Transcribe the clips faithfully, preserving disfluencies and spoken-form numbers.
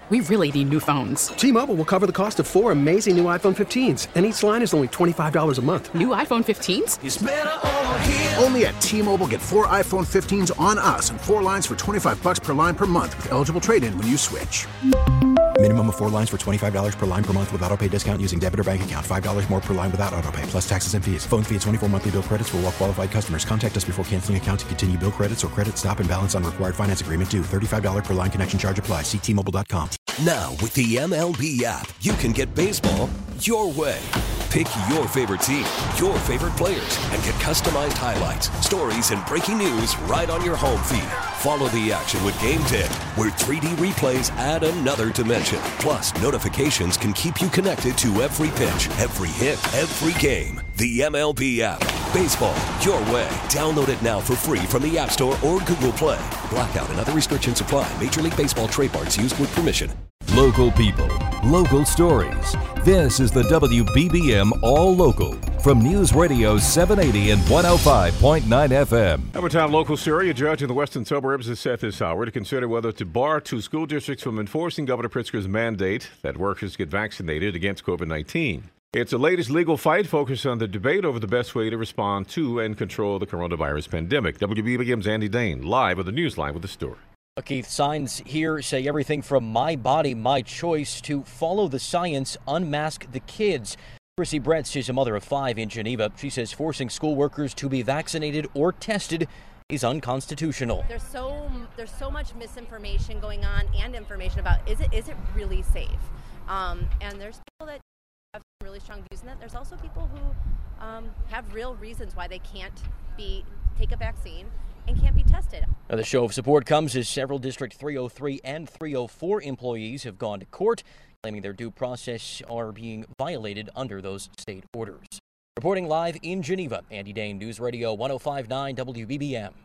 We really need new phones. T-Mobile will cover the cost of four amazing new iPhone fifteens, and each line is only twenty-five dollars a month. New iPhone fifteens? It's better over here. Only at T-Mobile, get four iPhone fifteens on us and four lines for twenty-five dollars per line per month with eligible trade-in when you switch. Minimum of four lines for twenty-five dollars per line per month with autopay discount using debit or bank account. five dollars more per line without autopay, plus taxes and fees. Phone fee at twenty-four monthly bill credits for well-qualified customers. Contact us before canceling account to continue bill credits or credit stop and balance on required finance agreement due. thirty-five dollars per line connection charge applies. See T Mobile dot com. Now, with the M L B app, you can get baseball your way. Pick your favorite team, your favorite players, and get customized highlights, stories, and breaking news right on your home feed. Follow the action with Game Day, where three D replays add another dimension. Plus, notifications can keep you connected to every pitch, every hit, every game. The M L B app. Baseball your way. Download it now for free from the App Store or Google Play. Blackout and other restrictions apply. Major League Baseball trademarks used with permission. Local people, local stories. This is the W B B M All Local from News Radio seven eighty and one oh five point nine F M. Evertown local story. A judge in the western suburbs has set this hour to consider whether to bar two school districts from enforcing Governor Pritzker's mandate that workers get vaccinated against COVID nineteen. It's the latest legal fight focused on the debate over the best way to respond to and control the coronavirus pandemic. W B B M's Andy Dane live on the Newsline with the story. Keith, signs here say everything from my body, my choice to follow the science, unmask the kids. Chrissy Bretz is a mother of five in Geneva. She says forcing school workers to be vaccinated or tested is unconstitutional. There's so there's so much misinformation going on and information about is it is it really safe? Um, and there's people that have really strong views in that. There's also people who um, have real reasons why they can't be take a vaccine and can't be tested. Now, the show of support comes as several District three oh three and three oh four employees have gone to court, claiming their due process are being violated under those state orders. Reporting live in Geneva, Andy Dane, News Radio one oh five point nine W B B M.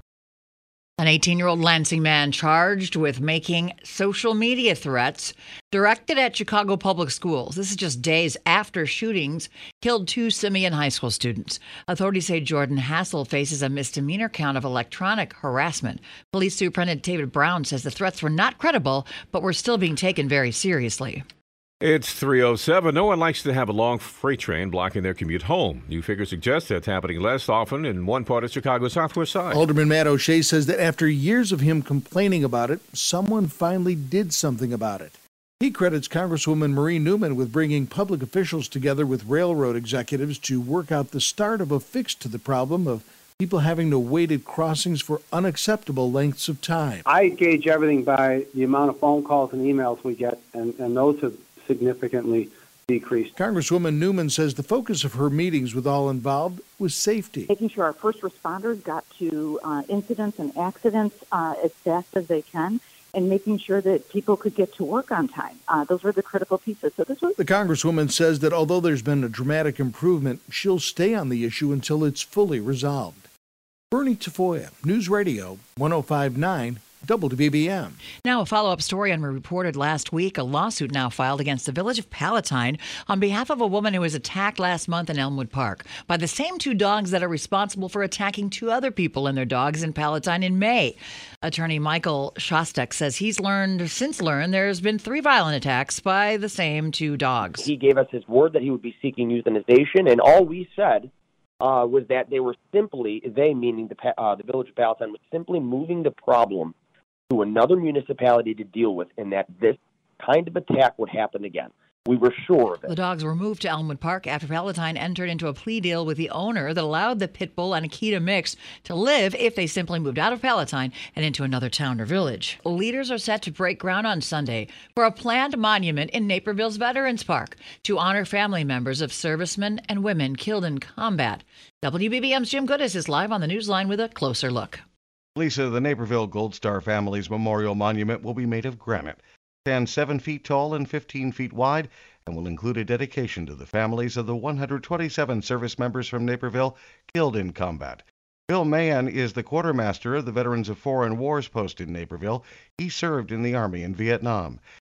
An eighteen-year-old Lansing man charged with making social media threats directed at Chicago public schools. This is just days after shootings killed two Simeon High School students. Authorities say Jordan Hassel faces a misdemeanor count of electronic harassment. Police Superintendent David Brown says the threats were not credible, but were still being taken very seriously. It's three oh seven. No one likes to have a long freight train blocking their commute home. New figures suggest that's happening less often in one part of Chicago's southwest side. Alderman Matt O'Shea says that after years of him complaining about it, someone finally did something about it. He credits Congresswoman Marie Newman with bringing public officials together with railroad executives to work out the start of a fix to the problem of people having to wait at crossings for unacceptable lengths of time. I gauge everything by the amount of phone calls and emails we get, and, and those have significantly decreased. Congresswoman Newman says the focus of her meetings with all involved was safety. Making sure our first responders got to uh, incidents and accidents uh, as fast as they can, and making sure that people could get to work on time. Uh, those were the critical pieces. So this was. The Congresswoman says that although there's been a dramatic improvement, she'll stay on the issue until it's fully resolved. Bernie Tafoya, News Radio one oh five point nine W B B M. Now, a follow-up story on what we reported last week. A lawsuit now filed against the village of Palatine on behalf of a woman who was attacked last month in Elmwood Park by the same two dogs that are responsible for attacking two other people and their dogs in Palatine in May. Attorney Michael Shostak says he's learned, since learned, there's been three violent attacks by the same two dogs. He gave us his word that he would be seeking euthanization, and all we said uh, was that they were simply, they meaning the, uh, the village of Palatine, was simply moving the problem to another municipality to deal with, and that this kind of attack would happen again. We were sure of it. The dogs were moved to Elmwood Park after Palatine entered into a plea deal with the owner that allowed the pit bull and Akita mix to live if they simply moved out of Palatine and into another town or village. Leaders are set to break ground on Sunday for a planned monument in Naperville's Veterans Park to honor family members of servicemen and women killed in combat. W B B M's Jim Goodis is live on the Newsline with a closer look. Lisa, the Naperville Gold Star family's memorial monument will be made of granite, stands seven feet tall and fifteen feet wide, and will include a dedication to the families of the one hundred twenty-seven service members from Naperville killed in combat. Bill Mahan is the quartermaster of the Veterans of Foreign Wars post in Naperville. He served in the Army in Vietnam.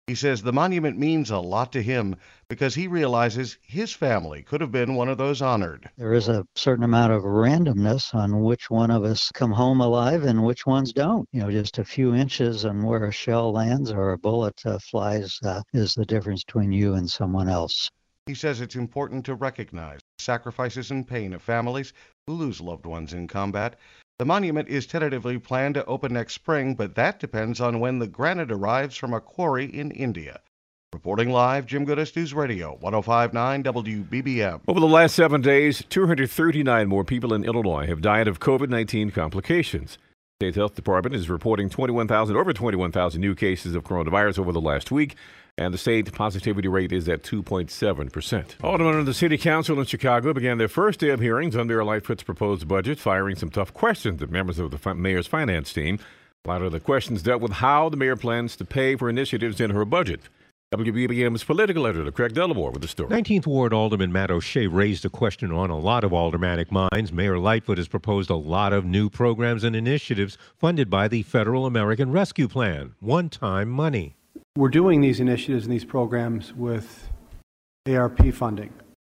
He says the monument means a lot to him because he realizes his family could have been one of those honored. There is a certain amount of randomness on which one of us come home alive and which ones don't. You know, just a few inches on where a shell lands or a bullet uh, flies uh, is the difference between you and someone else. He says it's important to recognize the sacrifices and pain of families who lose loved ones in combat. The monument is tentatively planned to open next spring, but that depends on when the granite arrives from a quarry in India. Reporting live, Jim Goodis, News Radio, one oh five point nine W B B M. Over the last seven days, two hundred thirty-nine more people in Illinois have died of COVID nineteen complications. The state health department is reporting twenty-one thousand, over twenty-one thousand new cases of coronavirus over the last week, and the state positivity rate is at two point seven percent. Aldermen of the City Council in Chicago began their first day of hearings on Mayor Lightfoot's proposed budget, firing some tough questions at members of the mayor's finance team. A lot of the questions dealt with how the mayor plans to pay for initiatives in her budget. W B B M's political editor, Craig Dellamore, with the story. nineteenth Ward Alderman Matt O'Shea raised a question on a lot of aldermanic minds. Mayor Lightfoot has proposed a lot of new programs and initiatives funded by the Federal American Rescue Plan, one-time money. We're doing these initiatives and these programs with A R P funding.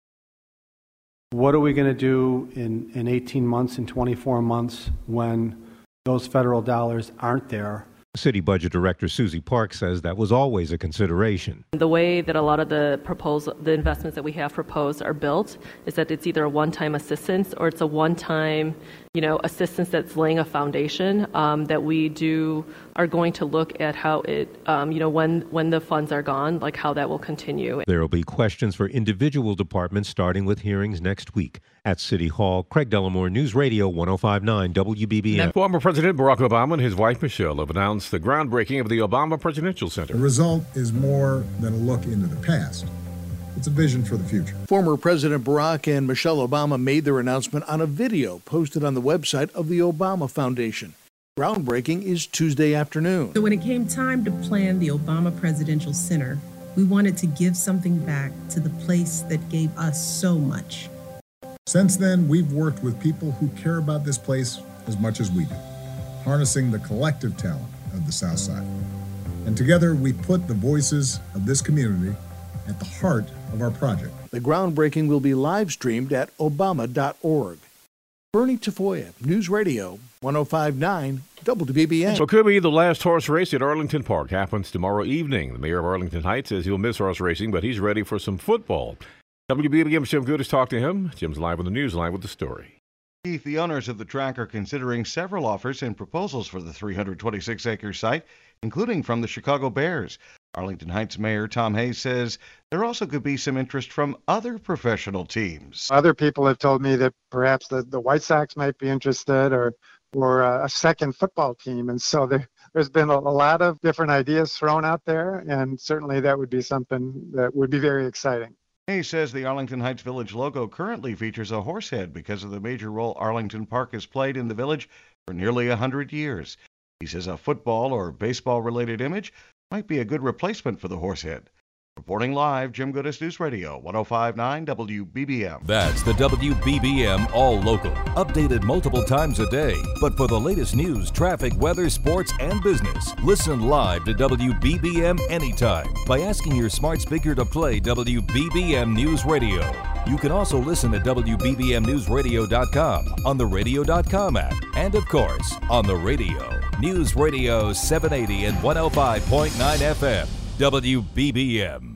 What are we going to do in, in eighteen months, in twenty-four months, when those federal dollars aren't there? City Budget Director Susie Park says that was always a consideration. The way that a lot of the proposal, the investments that we have proposed are built is that it's either a one-time assistance or it's a one-time, you know, assistance that's laying a foundation um, that we do are going to look at how it, um, you know, when when the funds are gone, like how that will continue. There will be questions for individual departments starting with hearings next week. At City Hall, Craig Dellamore, News Radio one oh five point nine W B B M. Former President Barack Obama and his wife Michelle have announced the groundbreaking of the Obama Presidential Center. The result is more than a look into the past. It's a vision for the future. Former President Barack and Michelle Obama made their announcement on a video posted on the website of the Obama Foundation. Groundbreaking is Tuesday afternoon. So when it came time to plan the Obama Presidential Center, we wanted to give something back to the place that gave us so much. Since then, we've worked with people who care about this place as much as we do, harnessing the collective talent of the South Side. And together, we put the voices of this community at the heart of our project. The groundbreaking will be live streamed at obama dot org. Bernie Tafoya, News Radio, one oh five point nine W B B M. So it could be the last horse race at Arlington Park happens tomorrow evening. The mayor of Arlington Heights says he'll miss horse racing, but he's ready for some football. W B B M's Jim Goodis talked to him. Jim's live on the news line with the story. Keith, the owners of the track are considering several offers and proposals for the three hundred twenty-six acre site, including from the Chicago Bears. Arlington Heights Mayor Tom Hayes says there also could be some interest from other professional teams. Other people have told me that perhaps the, the White Sox might be interested, or or a second football team. And so there, there's been a, a lot of different ideas thrown out there, and certainly that would be something that would be very exciting. Hayes says the Arlington Heights Village logo currently features a horse head because of the major role Arlington Park has played in the village for nearly one hundred years. He says a football or baseball-related image might be a good replacement for the horse head. Reporting live, Jim Goodis, News Radio, one oh five point nine W B B M. That's the W B B M All Local. Updated multiple times a day. But for the latest news, traffic, weather, sports, and business, listen live to W B B M anytime by asking your smart speaker to play W B B M News Radio. You can also listen at W B B M news radio dot com, on the radio dot com app, and of course, on the radio. News Radio seven eighty and one oh five point nine F M. W B B M.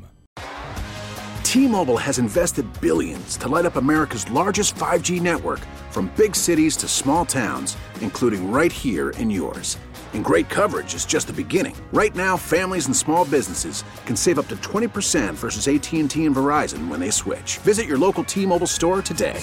T-Mobile has invested billions to light up America's largest five G network, from big cities to small towns, including right here in yours. And great coverage is just the beginning. Right now, families and small businesses can save up to twenty percent versus A T and T and Verizon when they switch. Visit your local T-Mobile store today.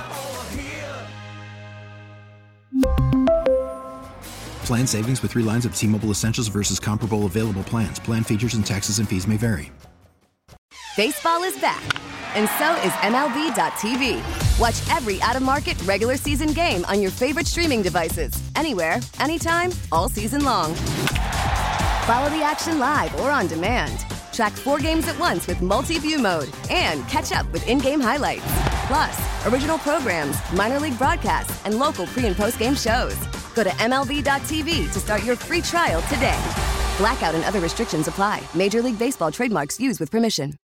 Plan savings with three lines of T-Mobile Essentials versus comparable available plans. Plan features and taxes and fees may vary. Baseball is back, and so is M L B dot T V. Watch every out-of-market regular season game on your favorite streaming devices, anywhere, anytime, all season long. Follow the action live or on demand. Track four games at once with multi-view mode and catch up with in-game highlights. Plus, original programs, minor league broadcasts, and local pre- and post-game shows. Go to M L B dot T V to start your free trial today. Blackout and other restrictions apply. Major League Baseball trademarks used with permission.